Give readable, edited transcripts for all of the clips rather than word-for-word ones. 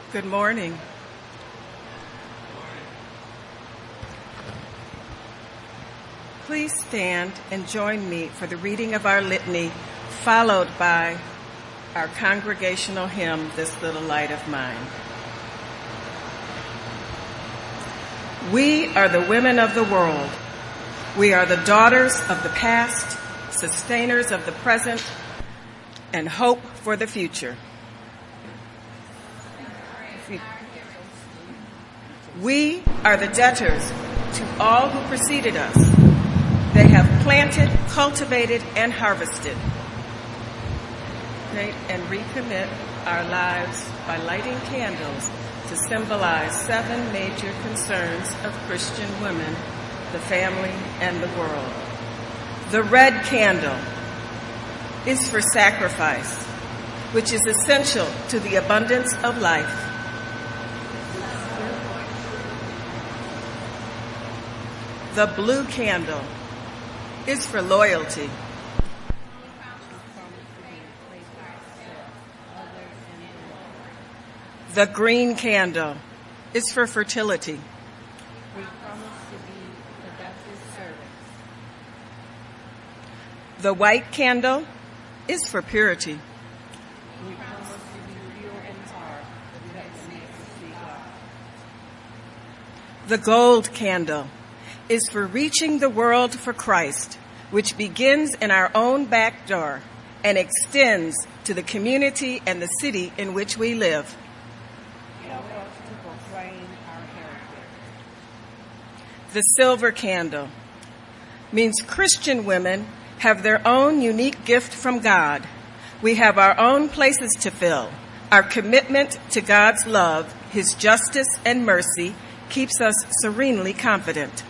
Good morning. Please stand and join me for the reading of our litany, followed by our congregational hymn, This Little Light of Mine. We are the women of the world. We are the daughters of the past, sustainers of the present, and hope for the future. We are the debtors to all who preceded us. They have planted, cultivated, and harvested. And recommit our lives by lighting candles to symbolize 7 major concerns of Christian women, the family, and the world. The red candle is for sacrifice, which is essential to the abundance of life. The blue candle is for loyalty. The green candle is for fertility. We promise to be productive servants. The white candle is for purity. We promise to be pure in heart, that we may see God. The gold candle is for reaching the world for Christ, which begins in our own back door and extends to the community and the city in which we live. Help us to proclaim our heritage. The silver candle means Christian women have their own unique gift from God. We have our own places to fill. Our commitment to God's love, His justice and mercy keeps us serenely confident.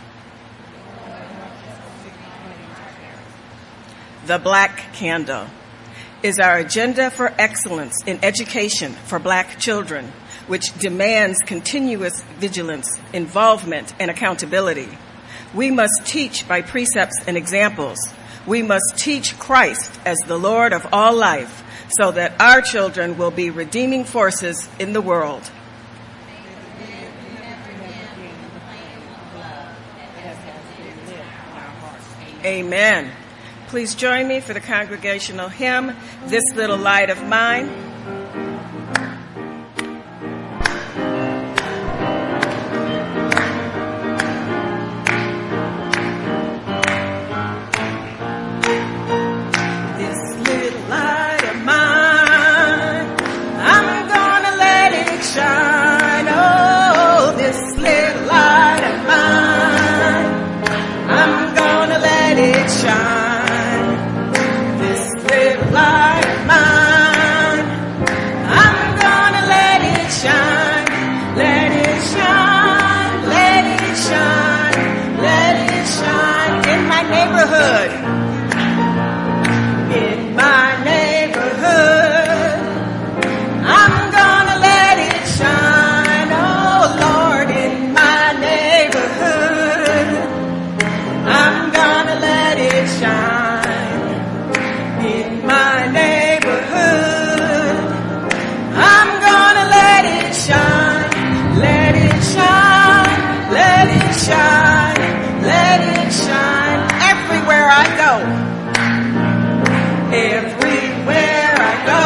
The black candle is our agenda for excellence in education for Black children, which demands continuous vigilance, involvement, and accountability. We must teach by precepts and examples. We must teach Christ as the Lord of all life so that our children will be redeeming forces in the world. Amen. Please join me for the congregational hymn, This Little Light of Mine. This little light of mine, I'm gonna let it shine. Oh, this little light of mine, I'm gonna let it shine. Light of mine, I'm gonna let it shine, let it shine, let it shine, let it shine in my neighborhood, in my neighborhood. I'm gonna let it shine, oh Lord, in my neighborhood. I'm gonna let it shine. My neighborhood, I'm gonna let it shine, let it shine, let it shine, let it shine everywhere I go, everywhere I go.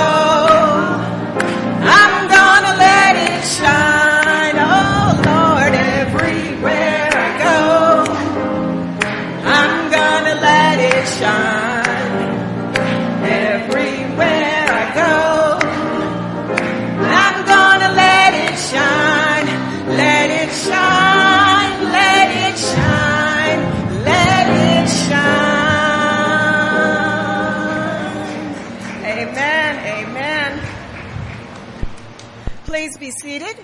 I'm gonna let it shine, oh Lord, everywhere I go. I'm gonna let it shine. Everywhere I go, I'm gonna let it shine, let it shine, let it shine, let it shine. Amen, amen. Please be seated.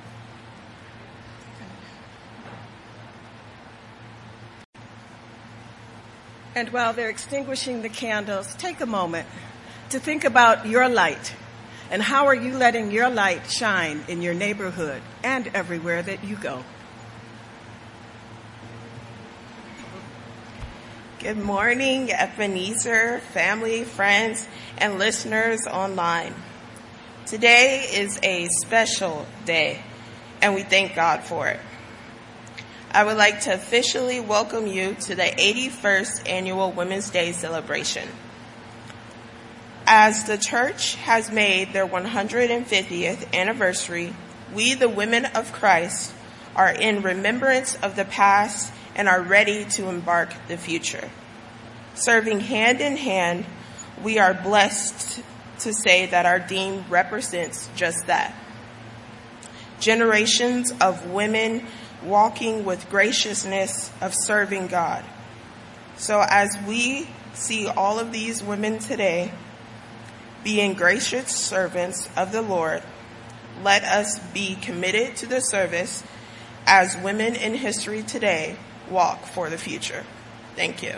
And while they're extinguishing the candles, take a moment to think about your light and how are you letting your light shine in your neighborhood and everywhere that you go. Good morning, Ebenezer, family, friends, and listeners online. Today is a special day, and we thank God for it. I would like to officially welcome you to the 81st Annual Women's Day celebration. As the church has made their 150th anniversary, we, the women of Christ, are in remembrance of the past and are ready to embark the future. Serving hand in hand, we are blessed to say that our dean represents just that. Generations of women walking with graciousness of serving God. So as we see all of these women today being gracious servants of the Lord, let us be committed to the service as women in history today walk for the future. Thank you.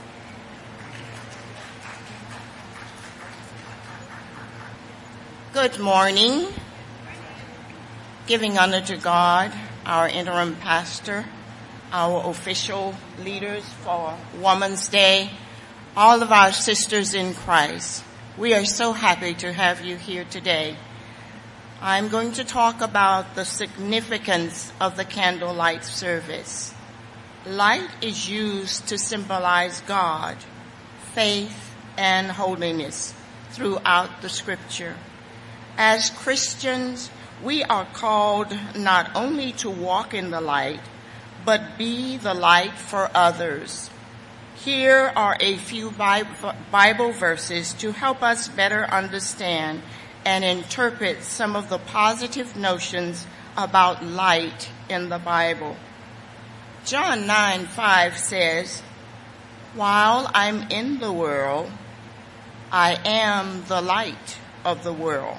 Good morning. Giving honor to God, our interim pastor, our official leaders for Women's Day, all of our sisters in Christ. We are so happy to have you here today. I'm going to talk about the significance of the candlelight service. Light is used to symbolize God, faith, and holiness throughout the scripture. As Christians, we are called not only to walk in the light, but be the light for others. Here are a few Bible verses to help us better understand and interpret some of the positive notions about light in the Bible. John 9:5 says, "While I'm in the world, I am the light of the world."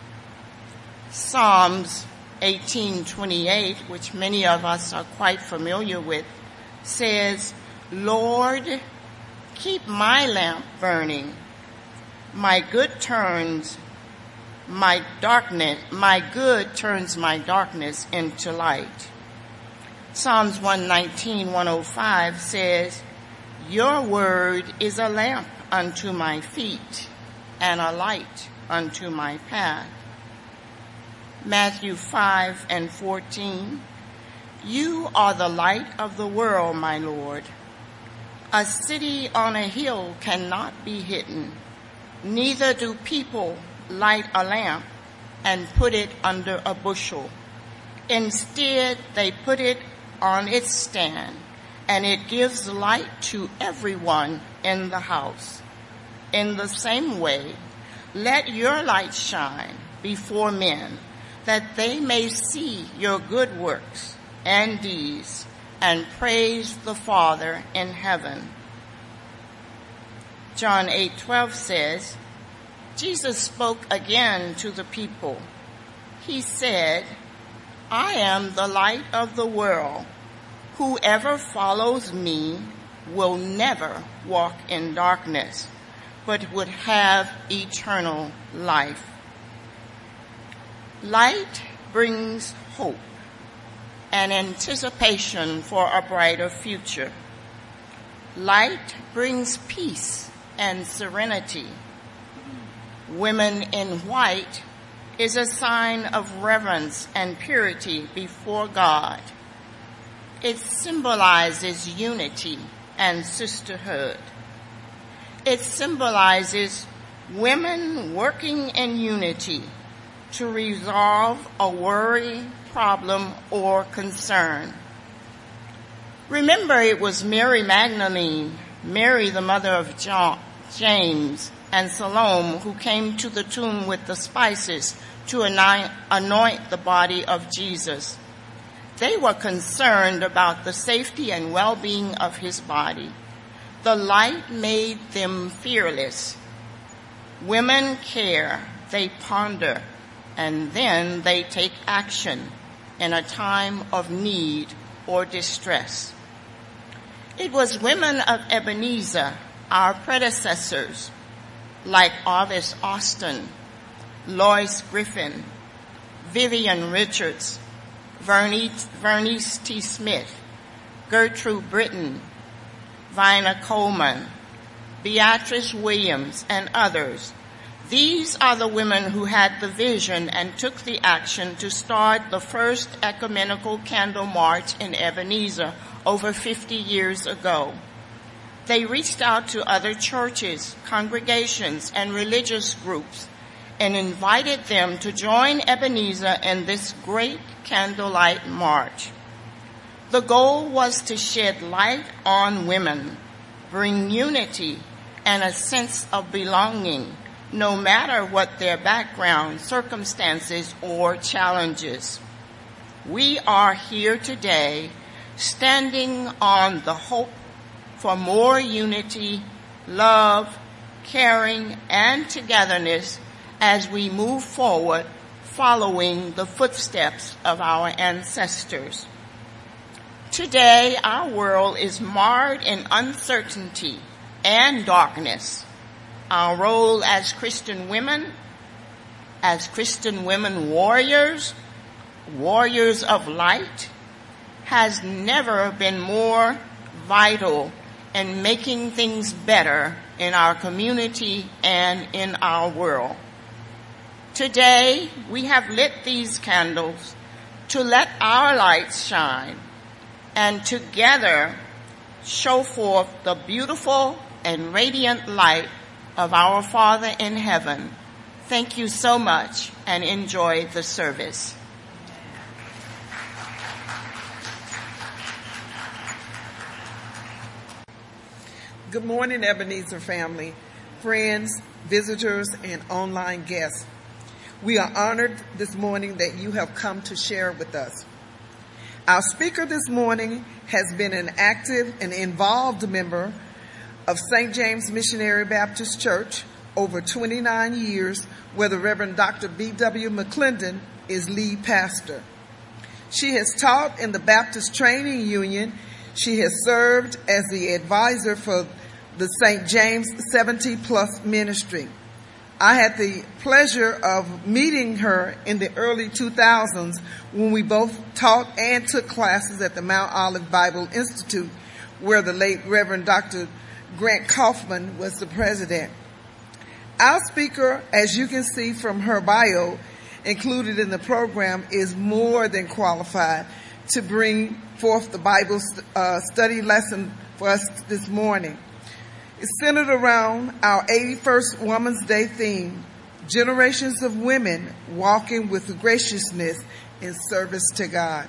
Psalms 18:28, which many of us are quite familiar with, says, "Lord, keep my lamp burning. My good turns my darkness into light." Psalms 119:105 says, "Your word is a lamp unto my feet and a light unto my path." Matthew 5:14, "You are the light of the world, my Lord. A city on a hill cannot be hidden. Neither do people light a lamp and put it under a bushel. Instead, they put it on its stand, and it gives light to everyone in the house. In the same way, let your light shine before men, that they may see your good works and deeds and praise the Father in heaven." John 8:12 says, Jesus spoke again to the people. He said, "I am the light of the world. Whoever follows me will never walk in darkness, but would have eternal life." Light brings hope and anticipation for a brighter future. Light brings peace and serenity. Women in white is a sign of reverence and purity before God. It symbolizes unity and sisterhood. It symbolizes women working in unity to resolve a worry, problem, or concern. Remember, it was Mary Magdalene, Mary the mother of James, and Salome who came to the tomb with the spices to anoint the body of Jesus. They were concerned about the safety and well-being of his body. The light made them fearless. Women care, they ponder, and then they take action in a time of need or distress. It was women of Ebenezer, our predecessors, like Orvis Austin, Lois Griffin, Vivian Richards, Vernice T. Smith, Gertrude Britton, Vina Coleman, Beatrice Williams, and others These are the women who had the vision and took the action to start the first ecumenical candle march in Ebenezer over 50 years ago. They reached out to other churches, congregations, and religious groups and invited them to join Ebenezer in this great candlelight march. The goal was to shed light on women, bring unity and a sense of belonging, no matter what their background, circumstances, or challenges. We are here today standing on the hope for more unity, love, caring, and togetherness as we move forward following the footsteps of our ancestors. Today, our world is marred in uncertainty and darkness. Our role as Christian women warriors, warriors of light, has never been more vital in making things better in our community and in our world. Today, we have lit these candles to let our lights shine and together show forth the beautiful and radiant light of our Father in heaven. Thank you so much and enjoy the service. Good morning, Ebenezer family, friends, visitors, and online guests. We are honored this morning that you have come to share with us. Our speaker this morning has been an active and involved member of St. James Missionary Baptist Church over 29 years, where the Reverend Dr. B.W. McClendon is lead pastor. She has taught in the Baptist Training Union. She has served as the advisor for the St. James 70+ ministry. I had the pleasure of meeting her in the early 2000s when we both taught and took classes at the Mount Olive Bible Institute, where the late Reverend Dr. Grant Kaufman was the president. Our speaker, as you can see from her bio included in the program, is more than qualified to bring forth the Bible study lesson for us this morning. It's centered around our 81st Women's Day theme, generations of women walking with graciousness in service to God.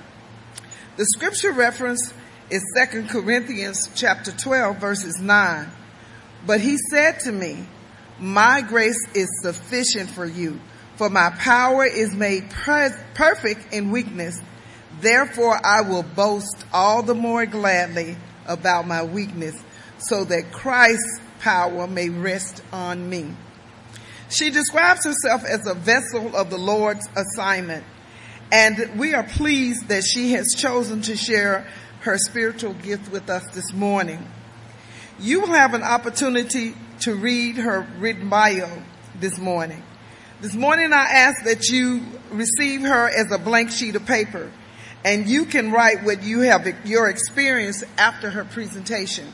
The scripture reference is 2 Corinthians chapter 12, verses 9. But he said to me, my grace is sufficient for you, for my power is made perfect in weakness. Therefore I will boast all the more gladly about my weakness, so that Christ's power may rest on me. She describes herself as a vessel of the Lord's assignment, and we are pleased that she has chosen to share her spiritual gift with us this morning. You will have an opportunity to read her written bio this morning. This morning I ask that you receive her as a blank sheet of paper, and you can write what you have your experience after her presentation.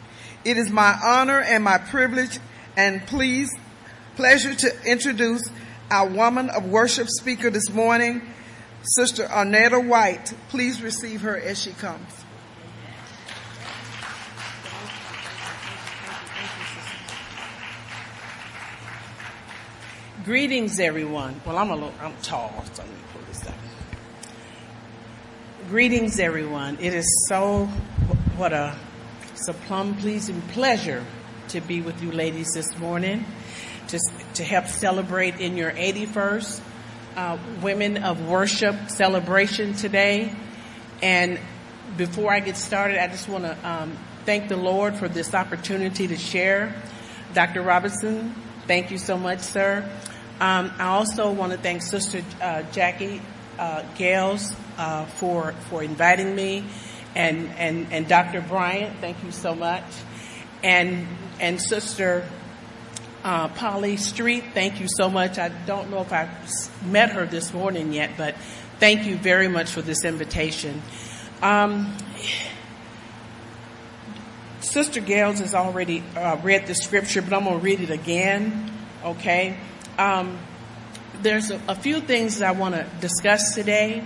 It is my honor and my privilege and pleasure to introduce our woman of worship speaker this morning, Sister Arnetta White. Please receive her as she comes. Greetings, everyone. Well, I'm tall, so let me pull this up. Greetings, everyone. It is it's a plum pleasing pleasure to be with you ladies this morning, to help celebrate in your 81st Women of Worship celebration today. And before I get started, I just want to thank the Lord for this opportunity to share. Dr. Robinson, thank you so much, sir. I also want to thank Sister Jackie Gales for inviting me. And Dr. Bryant, thank you so much. And Sister Polly Street, thank you so much. I don't know if I've met her this morning yet, but thank you very much for this invitation. Sister Gales has already read the scripture, but I'm going to read it again, okay? There's a few things I want to discuss today.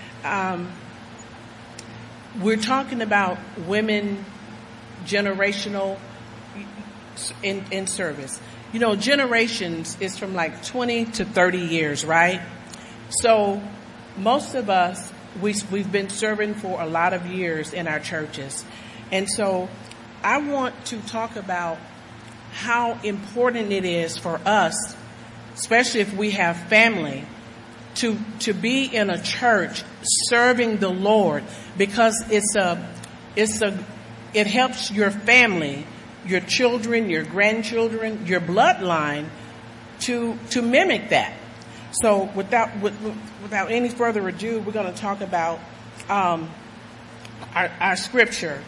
We're talking about women generational in service. You know, generations is from like 20 to 30 years, right? So most of us, we've been serving for a lot of years in our churches. And so I want to talk about how important it is for us, especially if we have family, to be in a church serving the Lord, because it helps your family, your children, your grandchildren, your bloodline to mimic that. So without any further ado, we're going to talk about our scripture,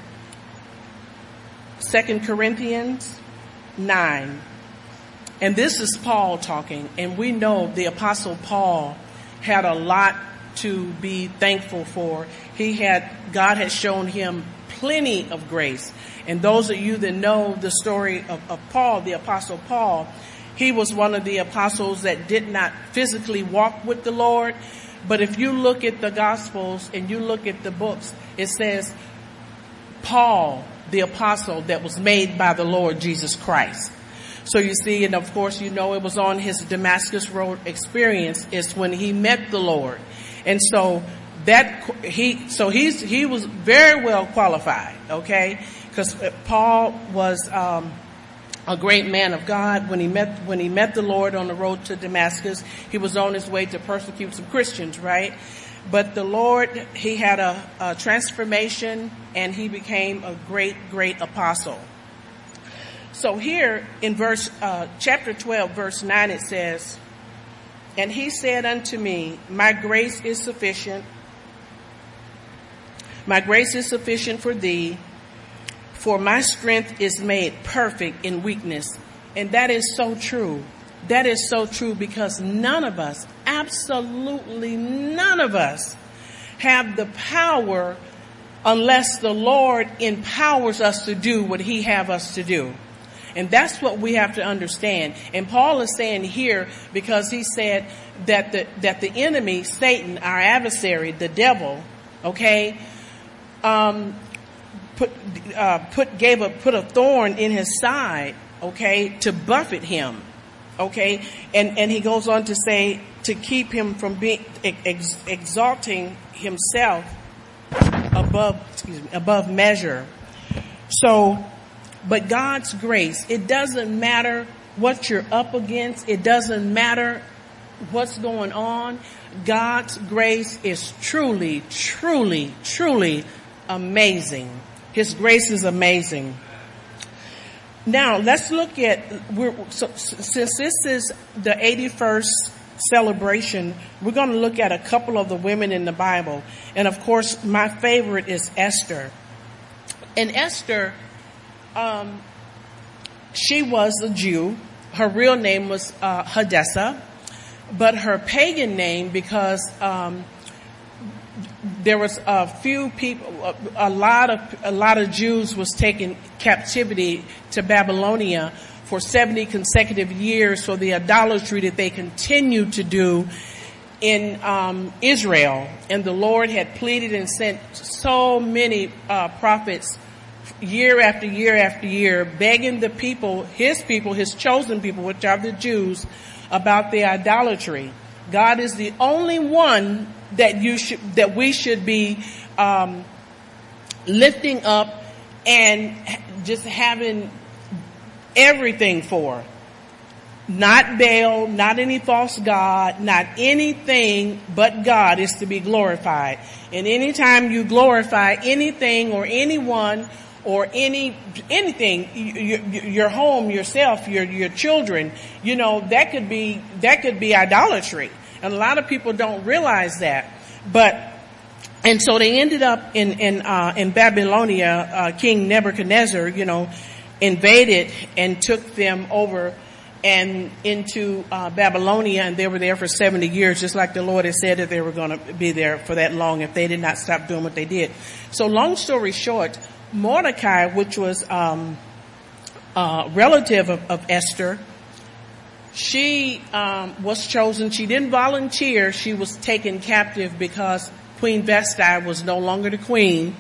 2 Corinthians 9. And this is Paul talking, and we know the Apostle Paul had a lot to be thankful for. God had shown him plenty of grace. And those of you that know the story of Paul, the Apostle Paul, he was one of the apostles that did not physically walk with the Lord. But if you look at the Gospels and you look at the books, it says Paul, the apostle that was made by the Lord Jesus Christ. So you see, and of course, you know, it was on his Damascus Road experience is when he met the Lord. And so he was very well qualified, okay? Because Paul was a great man of God. When he met the Lord on the road to Damascus, he was on his way to persecute some Christians, right? But the Lord, he had a transformation, and he became a great apostle. So here in chapter 12, verse 9, it says, "And he said unto me, my grace is sufficient for thee, for my strength is made perfect in weakness." And that is so true. That is so true, because none of us, absolutely none of us, have the power unless the Lord empowers us to do what he have us to do. And that's what we have to understand. And Paul is saying here, because he said that the enemy, Satan, our adversary, the devil, okay, put a thorn in his side, okay, to buffet him, okay, and he goes on to say to keep him from being exalting himself above measure. So, but God's grace, it doesn't matter what you're up against. It doesn't matter what's going on. God's grace is truly, truly, truly amazing. His grace is amazing. Now, let's look at, since this is the 81st celebration, we're going to look at a couple of the women in the Bible. And of course, my favorite is Esther. And Esther, she was a Jew. Her real name was Hadassah, but her pagan name, because there was a few people, a lot of Jews was taken captivity to Babylonia for 70 consecutive years for the idolatry that they continued to do in Israel. And the Lord had pleaded and sent so many prophets year after year after year, begging the people, his chosen people, which are the Jews, about their idolatry. God is the only one that we should be lifting up and just having everything for. Not Baal, not any false god, not anything but God is to be glorified. And anytime you glorify anything or anyone or anything, your home, yourself, your children, you know, that could be idolatry. And a lot of people don't realize that. And so they ended up in Babylonia. King Nebuchadnezzar, you know, invaded and took them over and into Babylonia, and they were there for 70 years, just like the Lord had said that they were going to be there for that long if they did not stop doing what they did. So long story short, Mordecai, which was a relative of Esther, she was chosen. She didn't volunteer. She was taken captive because Queen Vesti was no longer the queen.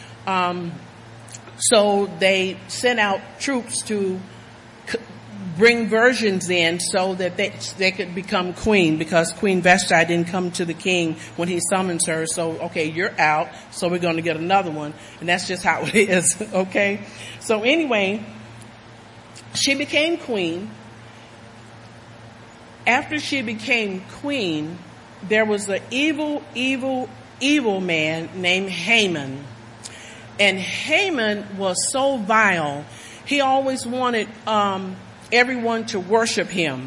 So they sent out troops to bring virgins in so that they could become queen, because Queen Vesti didn't come to the king when he summons her. So, okay, you're out, so we're going to get another one. And that's just how it is, okay? So anyway, she became queen. After she became queen, there was an evil man named Haman. And Haman was so vile. He always wanted everyone to worship him.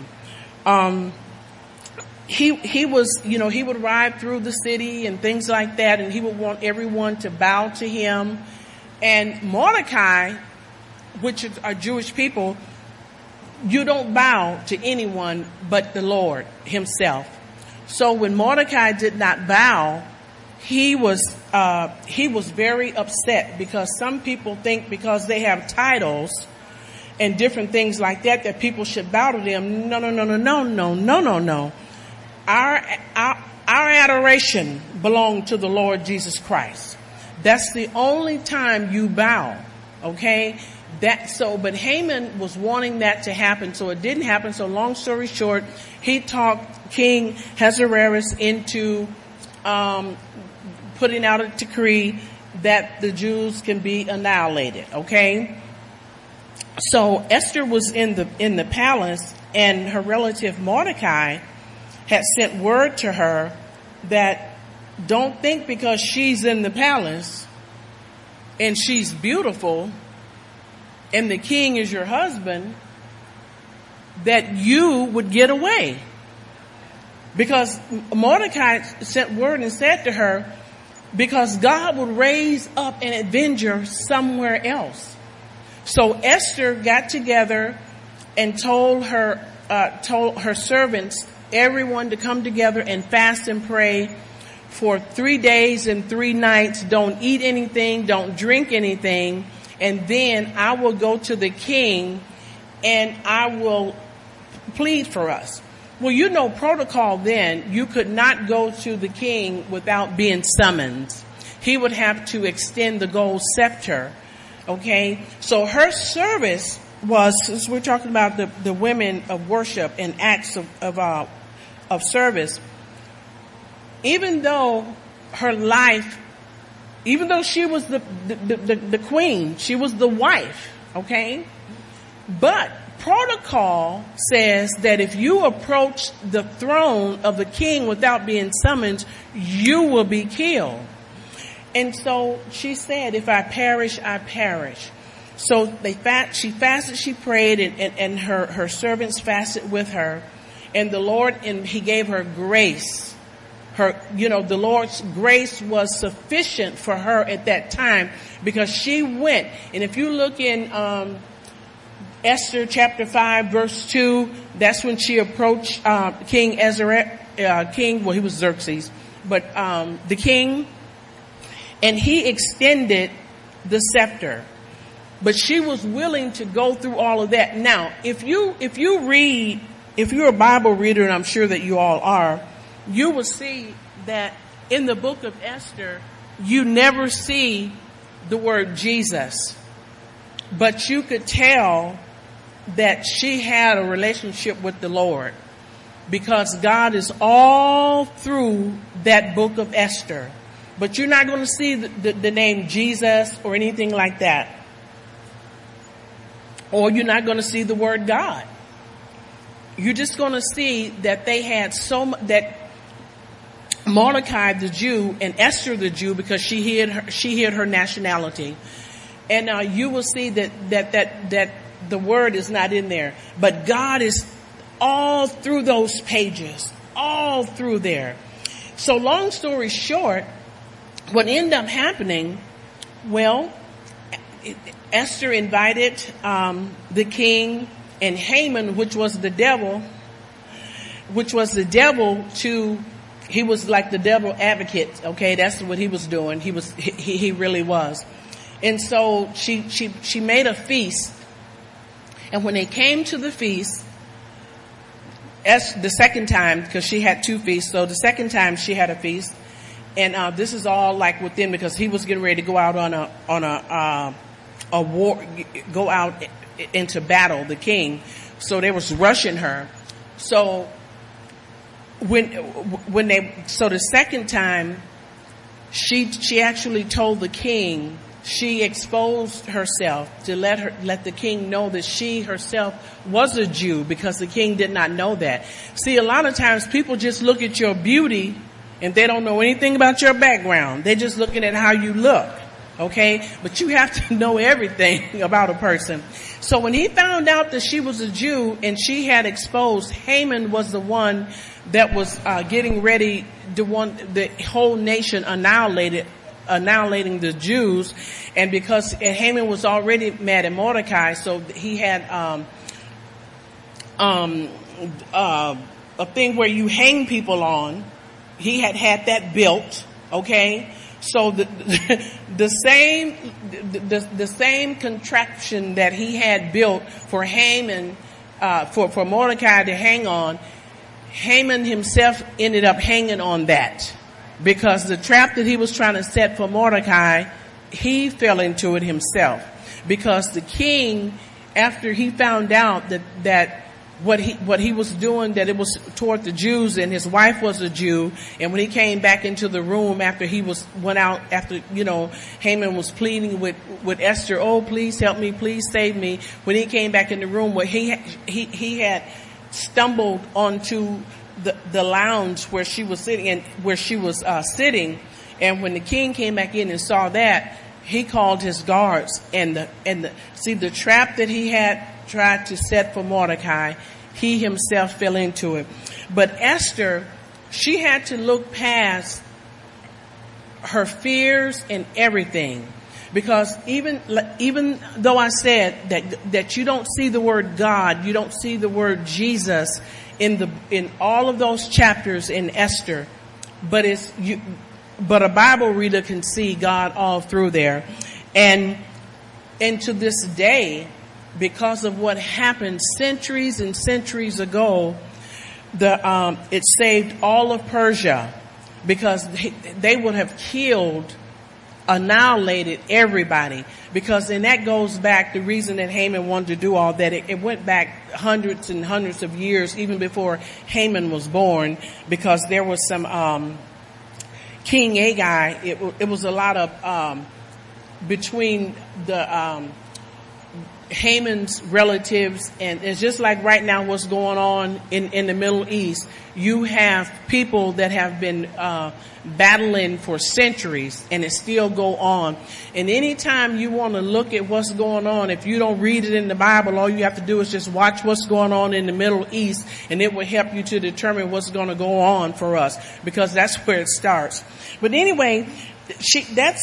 He was, he would ride through the city and things like that, and he would want everyone to bow to him. And Mordecai, which are Jewish people, you don't bow to anyone but the Lord himself. So when Mordecai did not bow, he was very upset, because some people think because they have titles and different things like that people should bow to them. No. Our adoration belongs to the Lord Jesus Christ. That's the only time you bow. Okay? But Haman was wanting that to happen, so it didn't happen. So long story short, he talked King Ahasuerus into putting out a decree that the Jews can be annihilated. Okay? So Esther was in the palace, and her relative Mordecai had sent word to her that don't think because she's in the palace and she's beautiful and the king is your husband that you would get away. Because Mordecai sent word and said to her, because God would raise up an avenger somewhere else. So Esther got together and told her servants, everyone, to come together and fast and pray for 3 days and 3 nights. Don't eat anything, don't drink anything, and then I will go to the king and I will plead for us. Well, protocol then, you could not go to the king without being summoned. He would have to extend the gold scepter. Okay, so her service was, since we're talking about the women of worship and acts of service, even though her life, even though she was the queen, she was the wife, okay, but protocol says that if you approach the throne of the king without being summoned, you will be killed. And so she said, if I perish, I perish. So she fasted, she prayed, and her servants fasted with her. And the Lord, and he gave her grace. The Lord's grace was sufficient for her at that time, because she went. And if you look in Esther chapter 5 verse 2, that's when she approached King he was Xerxes, but the king, and he extended the scepter. But she was willing to go through all of that. Now, if you're a Bible reader, and I'm sure that you all are, you will see that in the book of Esther, you never see the word Jesus. But you could tell that she had a relationship with the Lord, because God is all through that book of Esther. But you're not going to see the name Jesus or anything like that. Or you're not going to see the word God. You're just going to see that they had that Mordecai the Jew and Esther the Jew, because she hid her nationality. And you will see that the word is not in there. But God is all through those pages, all through there. So long story short, what ended up happening, well, Esther invited the king and Haman, which was the devil, he was like the devil advocate. Okay, that's what he was doing. He really was. And so she made a feast. And when they came to the feast, the second time, because she had 2 feasts, so the second time she had a feast, and this is all like within, because he was getting ready to go out on a war, go out into battle, the king. So they was rushing her. So so the second time, she actually told the king, she exposed herself to let the king know that she herself was a Jew, because the king did not know that. See, a lot of times people just look at your beauty and they don't know anything about your background. They're just looking at how you look. Okay? But you have to know everything about a person. So when he found out that she was a Jew and she had exposed, Haman was the one that was getting ready to want the whole nation annihilating the Jews. And because Haman was already mad at Mordecai, so he had a thing where you hang people on. He had that built, okay? So the same contraption that he had built for Haman, for Mordecai to hang on, Haman himself ended up hanging on that, because the trap that he was trying to set for Mordecai, he fell into it himself. Because the king, after he found out that what he was doing, that it was toward the Jews, and his wife was a Jew, and when he came back into the room after went out, after, Haman was pleading with Esther, oh, please help me, please save me. When he came back in the room, where he had stumbled onto the lounge where she was sitting, and when the king came back in and saw that, he called his guards, and the trap that he had tried to set for Mordecai, he himself fell into it. But Esther, she had to look past her fears and everything, because even though I said that you don't see the word God, you don't see the word Jesus in all of those chapters in Esther, but a Bible reader can see God all through there. And to this day, because of what happened centuries and centuries ago, it saved all of Persia, because they would have annihilated everybody. Because, and that goes back, the reason that Haman wanted to do all that, it went back hundreds and hundreds of years, even before Haman was born, because there was some King Agai. It was a lot of between the Haman's relatives, and it's just like right now what's going on in the Middle East. You have people that have been battling for centuries, and it still go on. And anytime you want to look at what's going on, if you don't read it in the Bible, all you have to do is just watch what's going on in the Middle East, and it will help you to determine what's going to go on for us, because that's where it starts. But anyway, that's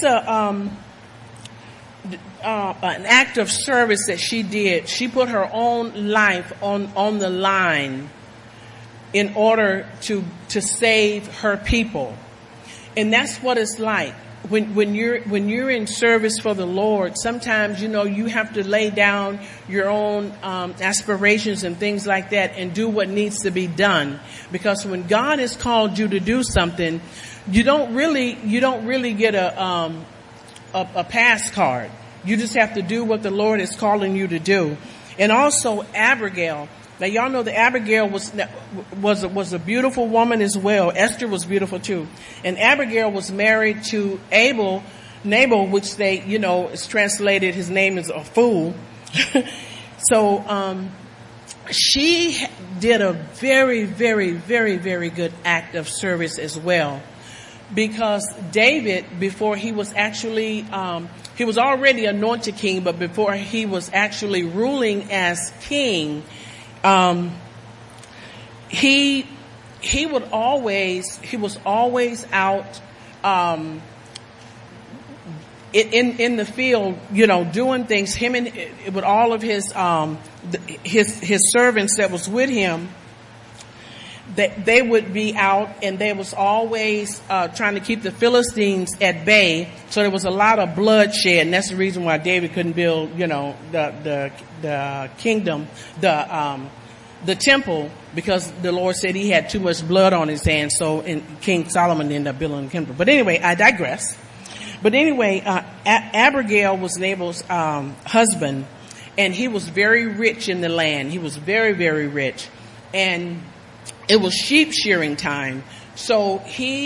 an act of service that she did. She put her own life on the line in order to save her people. And that's what it's like when you're in service for the Lord. Sometimes, you have to lay down your own aspirations and things like that, and do what needs to be done. Because when God has called you to do something, you don't really get a pass card. You just have to do what the Lord is calling you to do. And also Abigail. Now y'all know that Abigail was a beautiful woman as well. Esther was beautiful too. And Abigail was married to Nabal, which they, is translated, his name is a fool. So, she did a very, very, very, very good act of service as well. Because David, before he was actually, he was already anointed king, but before he was actually ruling as king, he was always out, in the field, doing things. Him and with all of his servants that was with him, they would be out, and they was always trying to keep the Philistines at bay. So there was a lot of bloodshed, and that's the reason why David couldn't build, the kingdom, the temple because the Lord said he had too much blood on his hands. So King Solomon ended up building the temple. But anyway, I digress. But anyway, Abigail was Nabal's husband, and he was very rich in the land. He was very, very rich. And it was sheep shearing time. So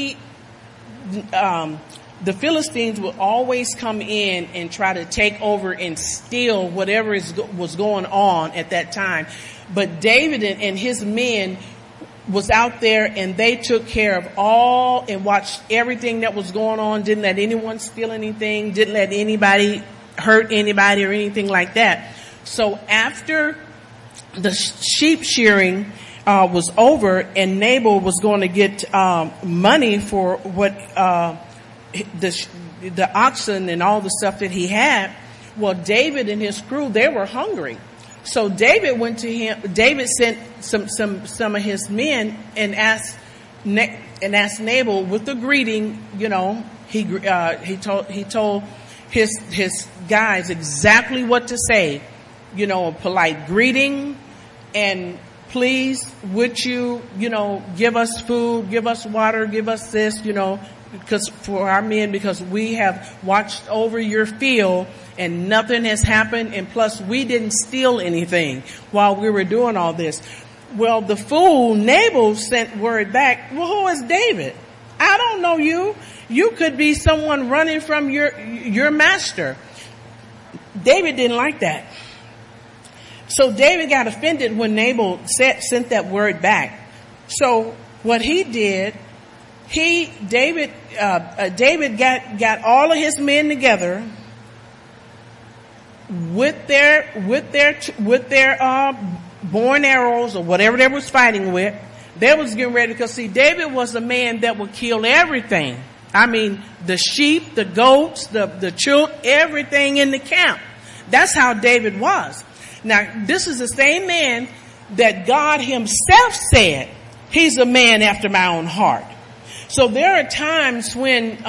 the Philistines would always come in and try to take over and steal whatever was going on at that time. But David and his men was out there, and they took care of all and watched everything that was going on, didn't let anyone steal anything, didn't let anybody hurt anybody or anything like that. So after the sheep shearing was over and Nabal was going to get money for what the oxen and all the stuff that he had, well, David and his crew, they were hungry. So David went to him. David sent some of his men and asked Nabal with the greeting. You know, he told his guys exactly what to say. You know, a polite greeting, and please, would you give us food, give us water, give us this, because for our men, because we have watched over your field and nothing has happened, and plus we didn't steal anything while we were doing all this. Well, the fool Nabal sent word back, well, who is David? I don't know you. You could be someone running from your master. David didn't like that. So David got offended when Nabal sent that word back. So what he did, David got all of his men together with their bow and arrows or whatever they was fighting with. They was getting ready, because see, David was a man that would kill everything. I mean, the sheep, the goats, the children, everything in the camp. That's how David was. Now, this is the same man that God himself said, he's a man after my own heart. So there are times when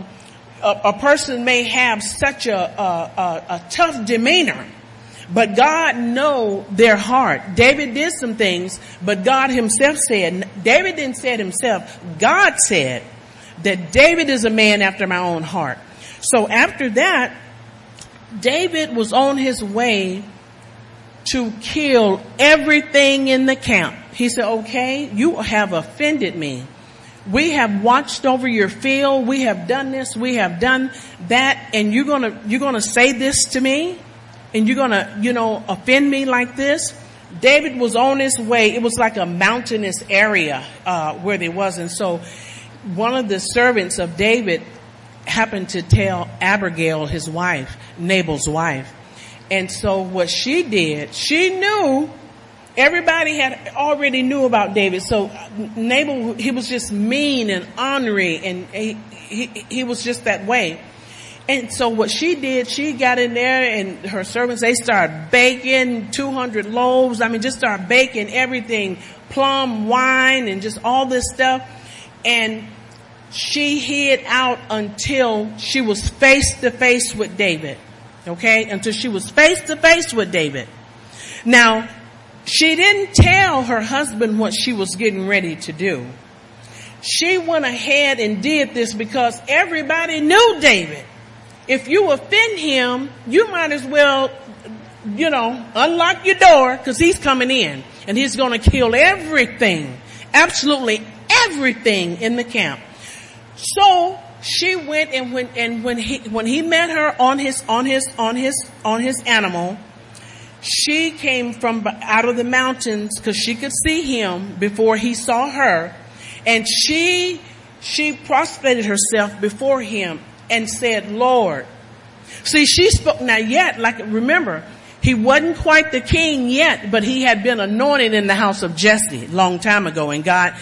a person may have such a tough demeanor, but God know their heart. David did some things, but God himself said, David didn't say it himself, God said that David is a man after my own heart. So after that, David was on his way to kill everything in the camp. He said, okay, you have offended me. We have watched over your field. We have done this. We have done that. And you're gonna say this to me? And you're gonna, offend me like this? David was on his way. It was like a mountainous area, where they was. And so one of the servants of David happened to tell Abigail, his wife, Nabal's wife. And so what she did, she knew, everybody had already knew about David. So Nabal, he was just mean and ornery, and he was just that way. And so what she did, she got in there, and her servants, they started baking 200 loaves. I mean, just started baking everything, plum wine and just all this stuff. And she hid out until she was face to face with David. Okay, until she was face to face with David. Now, she didn't tell her husband what she was getting ready to do. She went ahead and did this because everybody knew David. If you offend him, you might as well, unlock your door, because he's coming in and he's going to kill everything, absolutely everything in the camp. So she went, and when he met her on his animal, she came from out of the mountains, because she could see him before he saw her, and she prostrated herself before him and said, Lord. See, she spoke. Now yet, remember, he wasn't quite the king yet, but he had been anointed in the house of Jesse a long time ago, and God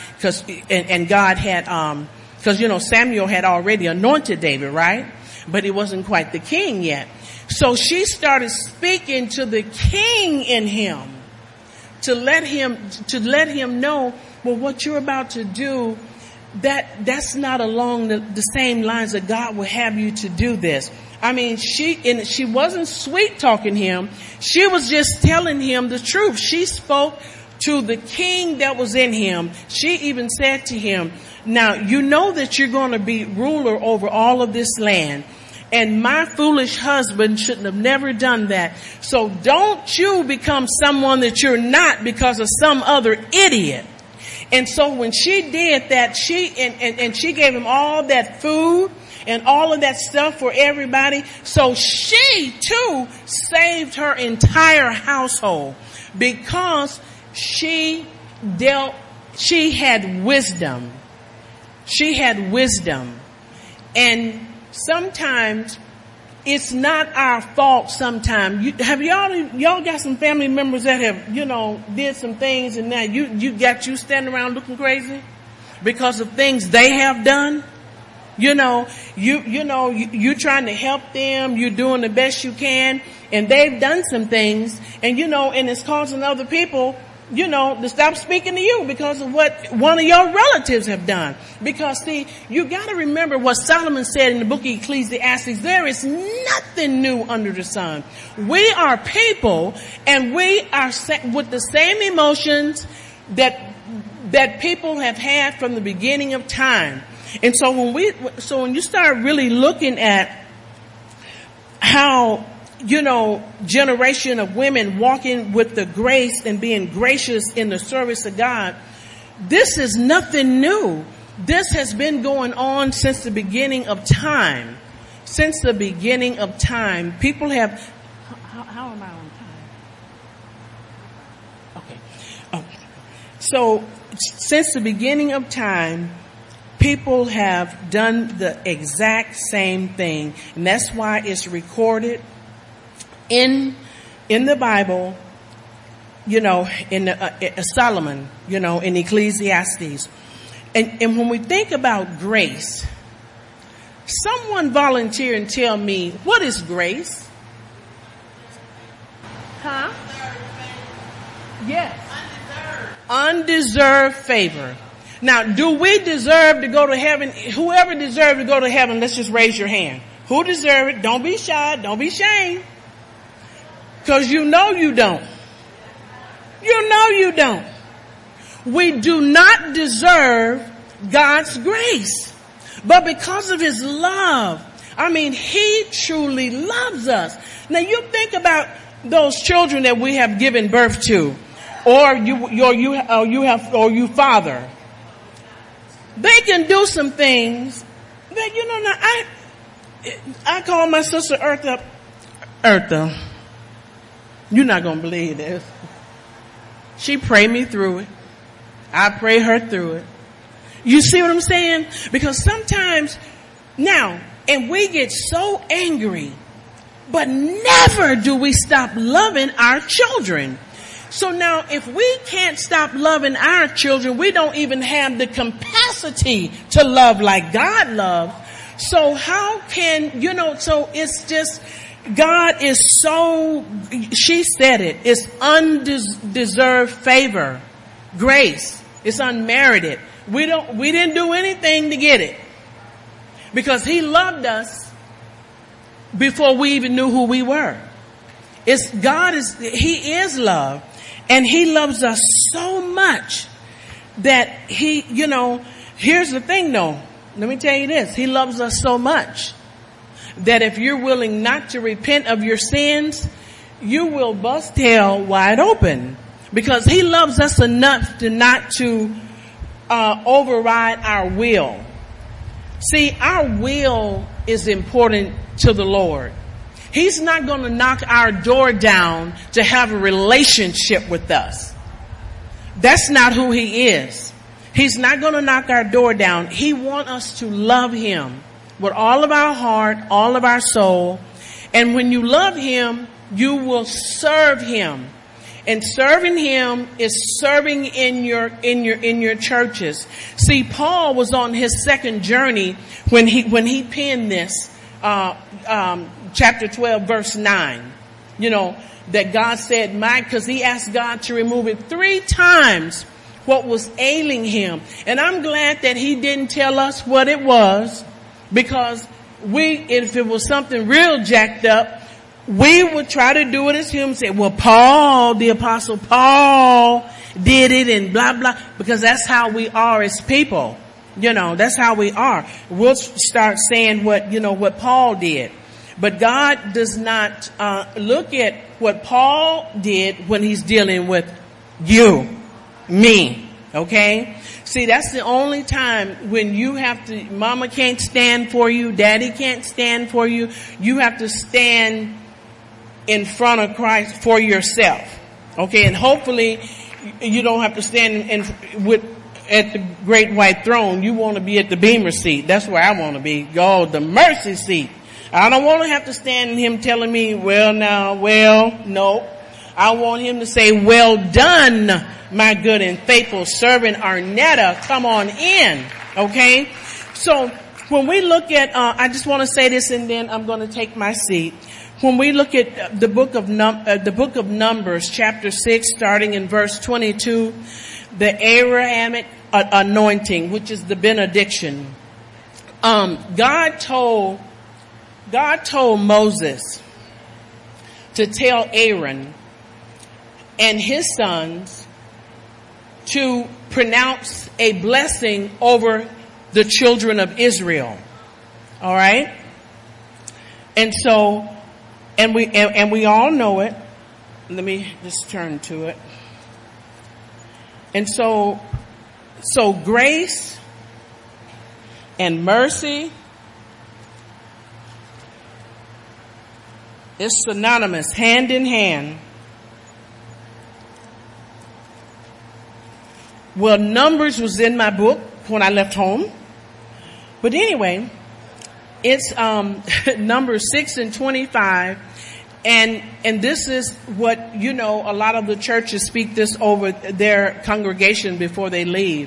had because, Samuel had already anointed David, right? But he wasn't quite the king yet. So she started speaking to the king in him to let him know, well, what you're about to do, that's not along the same lines that God will have you to do this. I mean, she wasn't sweet talking him. She was just telling him the truth. She spoke to the king that was in him, she even said to him, now you know that you're going to be ruler over all of this land. And my foolish husband shouldn't have never done that. So don't you become someone that you're not because of some other idiot. And so when she did that, she gave him all that food and all of that stuff for everybody. So she too saved her entire household because she had wisdom. She had wisdom. And sometimes it's not our fault sometimes. Y'all got some family members that have, did some things and now you standing around looking crazy because of things they have done? You trying to help them, you're doing the best you can, and they've done some things, and it's causing other people, to stop speaking to you because of what one of your relatives have done. Because see, you gotta remember what Solomon said in the book of Ecclesiastes, there is nothing new under the sun. We are people, and we are with the same emotions that people have had from the beginning of time. And so when you start really looking at how, generation of women walking with the grace and being gracious in the service of God, this is nothing new. This has been going on since the beginning of time. Since the beginning of time, people have, how am I on time? Okay. So since the beginning of time, people have done the exact same thing, and that's why it's recorded in the Bible, in Solomon, in Ecclesiastes. And when we think about grace, someone volunteer and tell me, what is grace? Huh? Yes. Undeserved favor. Now, do we deserve to go to heaven? Whoever deserves to go to heaven, let's just raise your hand. Who deserves it? Don't be shy. Don't be ashamed. Because you know you don't. You know you don't. We do not deserve God's grace. But because of His love, He truly loves us. Now you think about those children that we have given birth to, or you father. They can do some things that, I call my sister Eartha. You're not going to believe this. She prayed me through it. I pray her through it. You see what I'm saying? Because sometimes now, and we get so angry, but never do we stop loving our children. So now if we can't stop loving our children, we don't even have the capacity to love like God loves. So how can, so it's just, God is so, she said it, it's undeserved favor, grace. It's unmerited. We didn't do anything to get it. Because He loved us before we even knew who we were. He is love. And He loves us so much that here's the thing though. Let me tell you this. He loves us so much that if you're willing not to repent of your sins, you will bust hell wide open. Because He loves us enough to not to override our will. See, our will is important to the Lord. He's not going to knock our door down to have a relationship with us. That's not who He is. He's not going to knock our door down. He wants us to love Him with all of our heart, all of our soul. And when you love Him, you will serve Him. And serving Him is serving in your churches. See, Paul was on his second journey when he penned this, chapter 12, verse 9. That God said, because he asked God to remove it 3 times what was ailing him. And I'm glad that He didn't tell us what it was, because if it was something real jacked up, we would try to do it as humans, say, well, Paul, the apostle Paul did it and blah, blah, because that's how we are as people. You know, that's how we are. We'll start saying what Paul did. But God does not look at what Paul did when he's dealing with you, me, okay? See, that's the only time when you have to, mama can't stand for you, daddy can't stand for you. You have to stand in front of Christ for yourself, okay? And hopefully you don't have to stand at the great white throne. You want to be at the Bema seat. That's where I want to be. Go, the mercy seat. I don't want to have to stand in him telling me, no. I want him to say, well done, my good and faithful servant Arnetta. Come on in. Okay. So when we look at, I just want to say this and then I'm going to take my seat. When we look at the book of Numbers, chapter 6, starting in verse 22, the Aaronic anointing, which is the benediction. God told Moses to tell Aaron and his sons to pronounce a blessing over the children of Israel. All right? And so, and we all know it. Let me just turn to it. And so grace and mercy is synonymous, hand in hand. Well, Numbers was in my book when I left home. But anyway, it's Numbers 6 and 25. And this is what, a lot of the churches speak this over their congregation before they leave.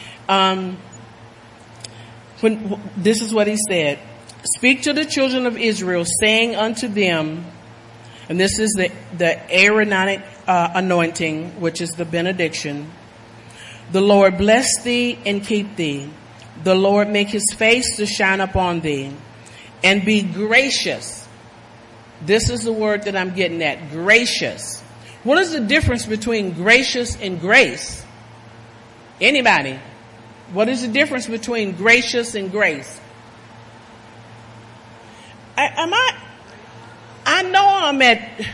This is what he said. Speak to the children of Israel, saying unto them, and this is the Aaronic anointing, which is the benediction. The Lord bless thee and keep thee. The Lord make his face to shine upon thee and be gracious. This is the word that I'm getting at, gracious. What is the difference between gracious and grace? Anybody? What is the difference between gracious and grace? I know I'm at,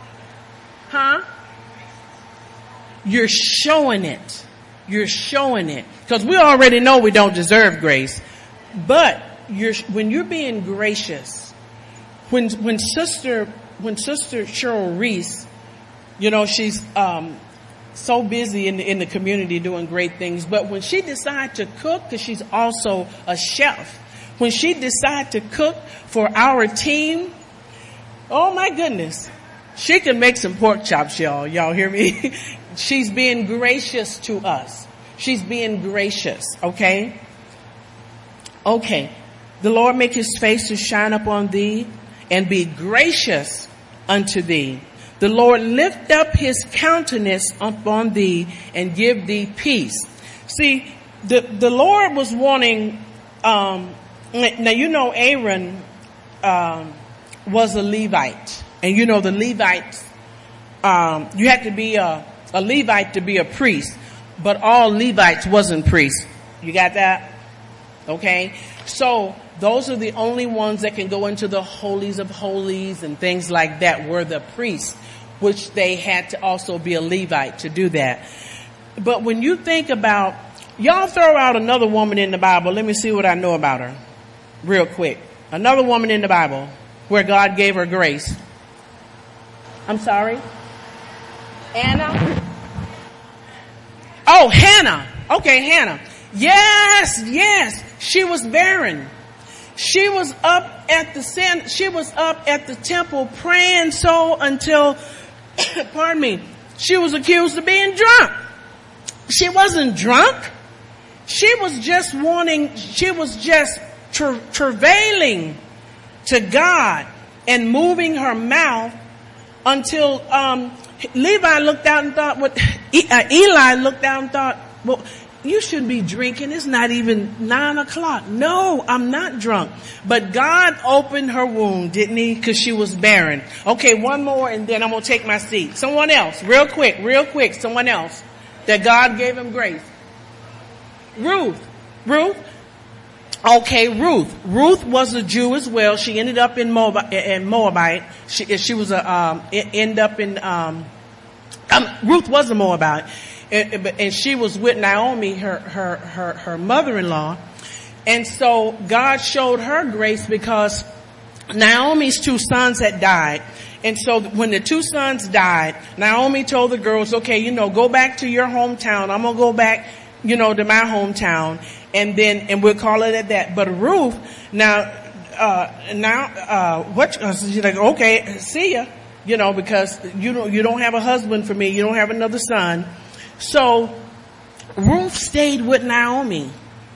You're showing it. You're showing it. Because we already know we don't deserve grace. But when you're being gracious, when Sister Cheryl Reese, she's so busy in the community doing great things, but when she decides to cook, because she's also a chef, when she decides to cook for our team, oh my goodness, she can make some pork chops, y'all. Y'all hear me? She's being gracious to us. She's being gracious, okay? Okay. The Lord make his face to shine upon thee and be gracious unto thee. The Lord lift up his countenance upon thee and give thee peace. See, the Lord was wanting, now Aaron was a Levite. And the Levites, you had to be a Levite to be a priest. But all Levites wasn't priests. You got that? Okay? So those are the only ones that can go into the holies of holies and things like that were the priests, which they had to also be a Levite to do that. But when you think about, y'all throw out another woman in the Bible. Let me see what I know about her real quick. Another woman in the Bible where God gave her grace. I'm sorry? Anna? Oh, Hannah. Okay, Hannah. Yes. She was barren. She was up at the temple praying so until, pardon me, she was accused of being drunk. She wasn't drunk. She was just travailing to God and moving her mouth until, Levi looked out and thought Eli looked out and thought, well, you should be drinking. It's not even 9 o'clock. No, I'm not drunk. But God opened her womb, didn't he? Because she was barren. Okay, one more and then I'm going to take my seat. Someone else, real quick, someone else that God gave him grace. Ruth. Okay, Ruth. Ruth was a Jew as well. She ended up in Moabite. She was Ruth was a Moabite. And she was with Naomi, her mother-in-law. And so God showed her grace because Naomi's 2 sons had died. And so when the 2 sons died, Naomi told the girls, okay, go back to your hometown. I'm going to go back, to my hometown. And we'll call it at that. But Ruth, she's like, okay, see ya, because you don't have a husband for me. You don't have another son. So Ruth stayed with Naomi.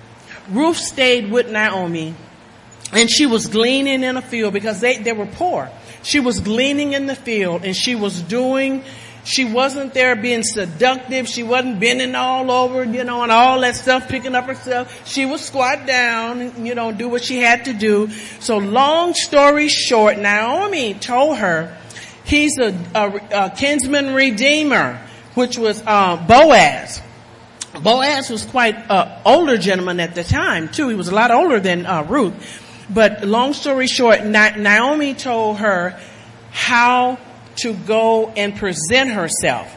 And she was gleaning in a field because they were poor. She was gleaning in the field and she wasn't there being seductive. She wasn't bending all over, and all that stuff, picking up herself. She would squat down and, do what she had to do. So long story short, Naomi told her he's a kinsman redeemer, which was Boaz. Boaz was quite an older gentleman at the time, too. He was a lot older than Ruth. But long story short, Naomi told her how to go and present herself.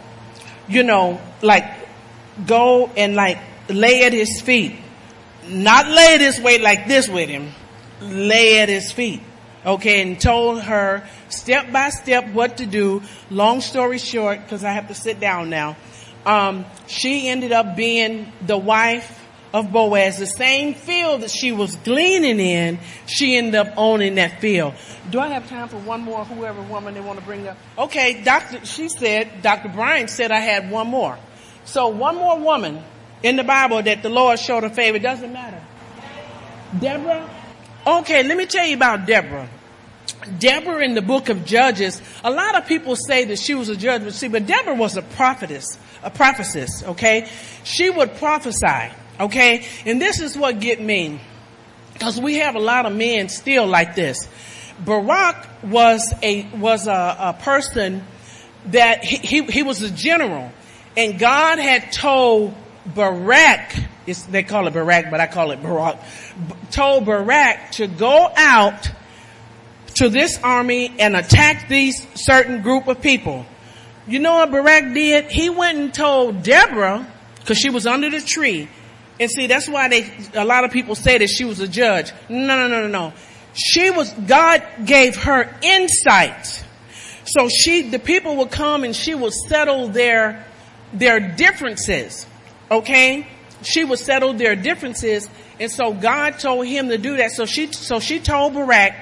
Go and lay at his feet. Not lay this way like this with him. Lay at his feet. Okay, and told her step by step what to do. Long story short, because I have to sit down now, she ended up being the wife of Boaz. The same field that she was gleaning in, she ended up owning that field. Do I have time for one more, whoever woman they want to bring up? Okay, Dr. Bryan said I had one more. So one more woman in the Bible that the Lord showed her favor. It doesn't matter. Deborah? Okay, let me tell you about Deborah. Deborah in the book of Judges, a lot of people say that she was a judge, but Deborah was a prophetess, okay? She would prophesy, okay? And this is what get me, because we have a lot of men still like this. Barak was a person that he was a general, and God had told Barak, they call it Barak, but I call it Barak, told Barak to go out to this army and attack these certain group of people. You know what Barak did? He went and told Deborah, because she was under the tree. And see, that's why a lot of people say that she was a judge. No. God gave her insight. So the people would come and she would settle their differences. Okay? She would settle their differences. And so God told him to do that. So she told Barak,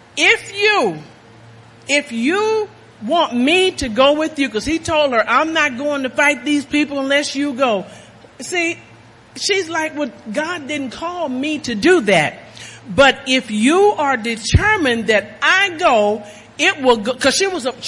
if you want me to go with you, because he told her, I'm not going to fight these people unless you go. See, she's like, well, God didn't call me to do that. But if you are determined that I go, it will go, because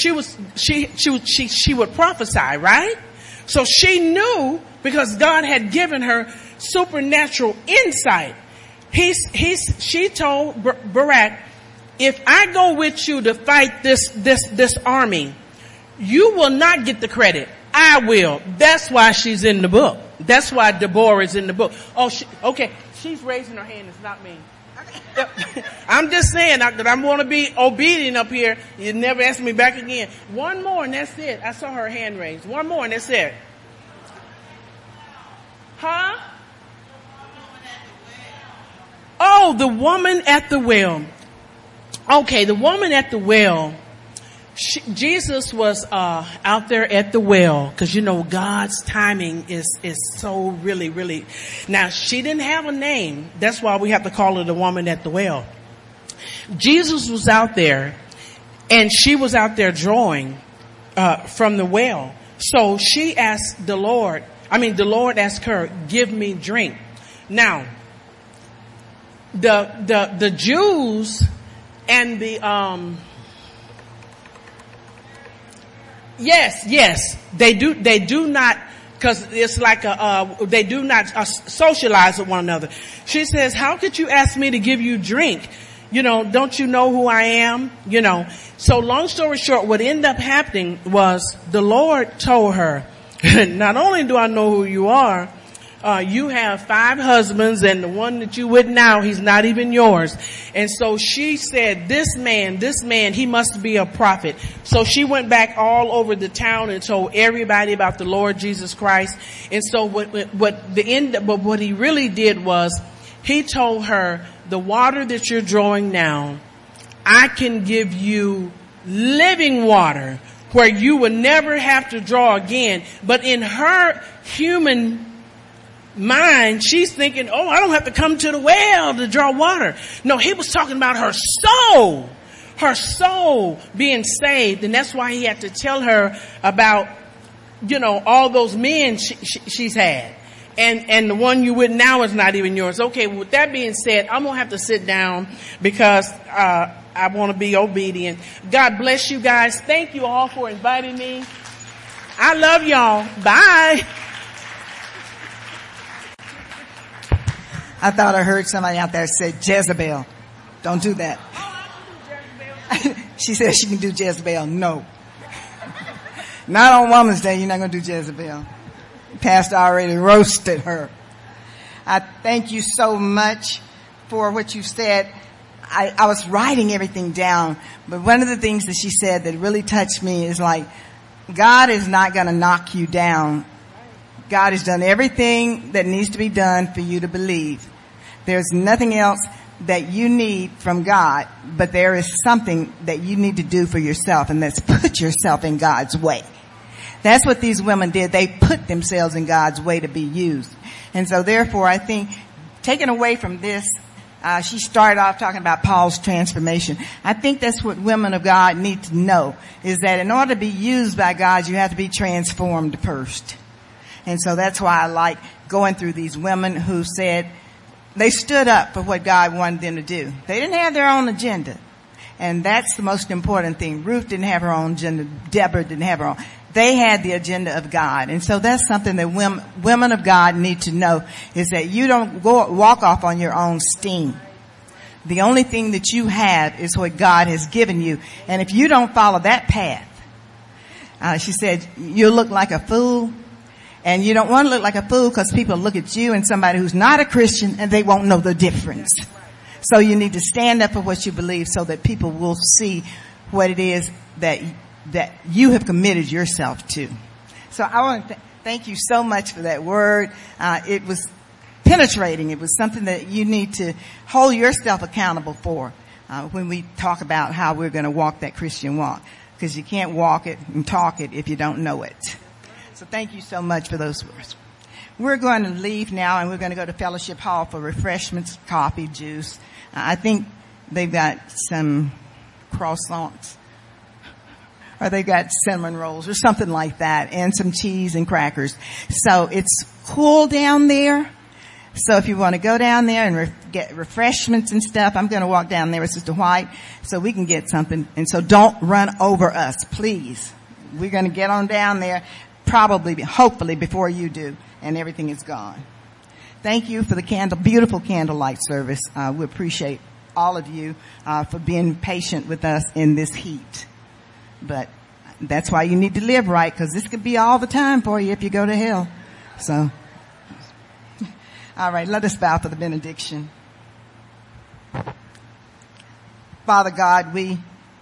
she would prophesy, right? So she knew, because God had given her supernatural insight. She told Barak, if I go with you to fight this army, you will not get the credit. I will. That's why she's in the book. That's why Deborah is in the book. Okay. She's raising her hand. It's not me. I'm just saying that I want to be obedient up here. You never ask me back again. One more and that's it. I saw her hand raised. One more and that's it. Huh? Oh, the woman at the well. Okay, the woman at the well. Jesus was out there at the well, because God's timing is so really. Now, she didn't have a name. That's why we have to call her the woman at the well. Jesus was out there, and she was out there drawing from the well. So she asked the Lord. The Lord asked her, "Give me drink." Now, the Jews and the Yes, they do not Cause it's like they do not socialize with one another. She says, how could you ask me to give you drink? Don't you know who I am? So long story short, what ended up happening was the Lord told her, not only do I know who you are, you have 5 husbands, and the one that you with now, he's not even yours. And so she said, this man, he must be a prophet. So she went back all over the town and told everybody about the Lord Jesus Christ. And so what he really did was, he told her, the water that you're drawing now, I can give you living water where you will never have to draw again. But in her human mind, she's thinking, oh, I don't have to come to the well to draw water. No, he was talking about her soul being saved. And that's why he had to tell her about, all those men she's had. And the one you with now is not even yours. Okay, with that being said, I'm going to have to sit down because I want to be obedient. God bless you guys. Thank you all for inviting me. I love y'all. Bye. I thought I heard somebody out there say Jezebel. Don't do that. She said she can do Jezebel. No. Not on Women's Day. You're not going to do Jezebel. Pastor already roasted her. I thank you so much for what you said. I was writing everything down, but one of the things that she said that really touched me is like, God is not going to knock you down. God has done everything that needs to be done for you to believe. There's nothing else that you need from God, but there is something that you need to do for yourself, and that's put yourself in God's way. That's what these women did. They put themselves in God's way to be used. And so therefore, I think, taken away from this, she started off talking about Paul's transformation. I think that's what women of God need to know, is that in order to be used by God, you have to be transformed first. And so that's why I like going through these women who said they stood up for what God wanted them to do. They didn't have their own agenda. And that's the most important thing. Ruth didn't have her own agenda. Deborah didn't have her own. They had the agenda of God. And so that's something that women of God need to know, is that you don't walk off on your own steam. The only thing that you have is what God has given you. And if you don't follow that path, she said, you'll look like a fool. And you don't want to look like a fool because people look at you and somebody who's not a Christian and they won't know the difference. So you need to stand up for what you believe so that people will see what it is that you have committed yourself to. So I want to thank you so much for that word. It was penetrating. It was something that you need to hold yourself accountable for when we talk about how we're going to walk that Christian walk, because you can't walk it and talk it if you don't know it. So thank you so much for those words. We're going to leave now, and we're going to go to Fellowship Hall for refreshments, coffee, juice. I think they've got some croissants, or they got cinnamon rolls or something like that, and some cheese and crackers. So it's cool down there. So if you want to go down there and get refreshments and stuff, I'm going to walk down there with Sister White so we can get something. And so don't run over us, please. We're going to get on down there hopefully before you do, and everything is gone. Thank you for the beautiful candlelight service. We appreciate all of you for being patient with us in this heat. But that's why you need to live right, because this could be all the time for you if you go to hell. So, all right, let us bow for the benediction. Father God, we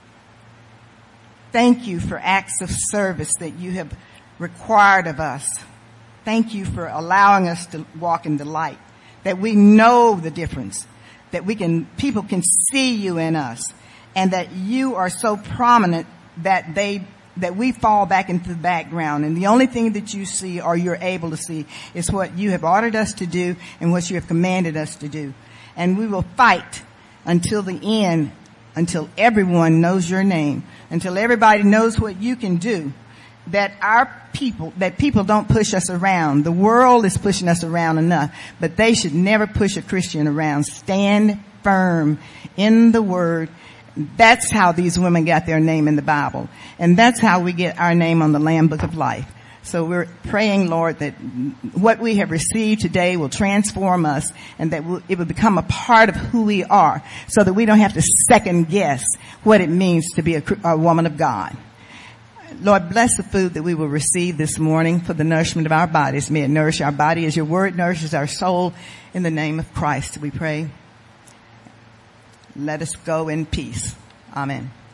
thank you for acts of service that you have required of us. Thank you for allowing us to walk in the light, that we know the difference, that people can see you in us, and that you are so prominent that we fall back into the background, and the only thing that you see or you're able to see is what you have ordered us to do and what you have commanded us to do. And we will fight until the end, until everyone knows your name, until everybody knows what you can do, that people don't push us around. The world is pushing us around enough, but they should never push a Christian around. Stand firm in the Word. That's how these women got their name in the Bible. And that's how we get our name on the Lamb Book of Life. So we're praying, Lord, that what we have received today will transform us and that it will become a part of who we are so that we don't have to second guess what it means to be a woman of God. Lord, bless the food that we will receive this morning for the nourishment of our bodies. May it nourish our body as your word nourishes our soul. In the name of Christ, we pray. Let us go in peace. Amen.